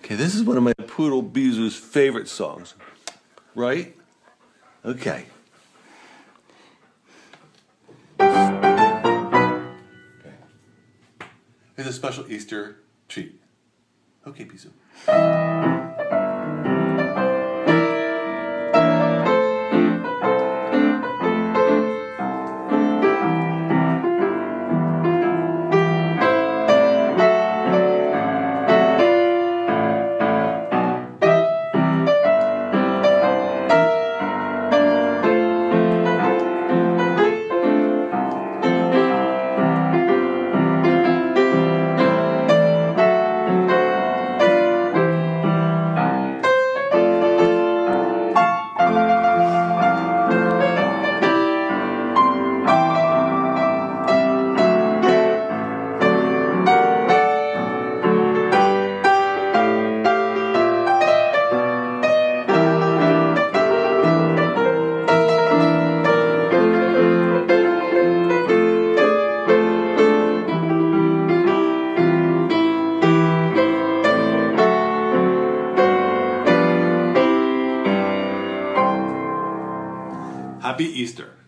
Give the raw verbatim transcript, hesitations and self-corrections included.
Okay, this is one of my poodle Bizu's favorite songs. Right? Okay. Okay. Here's a special Easter treat. Okay, Bizu. Happy Easter.